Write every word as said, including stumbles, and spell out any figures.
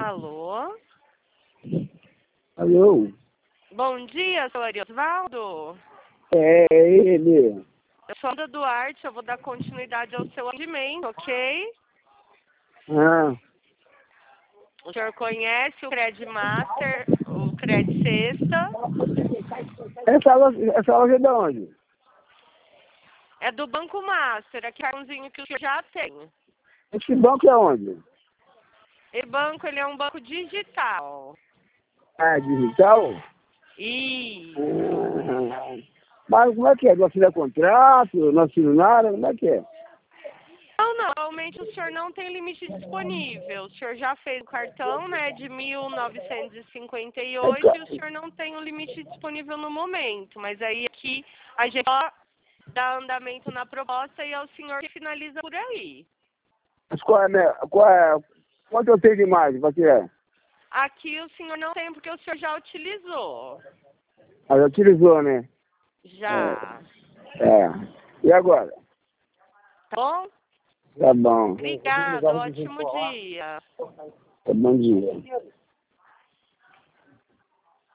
Alô? Alô? Bom dia, senhor Osvaldo. É ele. Eu sou a Ana Duarte, eu vou dar continuidade ao seu atendimento, ok? Ah, O senhor conhece o Cred Master, o Cred Sexta? essa loja, essa loja é de onde? É do Banco Master, aquele cartãozinho que o senhor já tem. Esse banco é onde? E banco, ele é um banco digital. Ah, digital? Isso. Ah, mas como é que é? Não assina contrato, não assina nada, como é que é? Não, não, realmente o senhor não tem limite disponível. O senhor já fez o cartão, né, de mil novecentos e cinquenta e oito e o senhor não tem o limite disponível no momento. Mas aí aqui a gente só dá andamento na proposta e é o senhor que finaliza por aí. Mas qual é, né? Qual é, quanto eu tenho de mais para tirar? Aqui o senhor não tem porque o senhor já utilizou. Ah, já utilizou, né? Já. É. E agora? Tá bom? Tá bom. Obrigado, ótimo dia. Tá bom dia.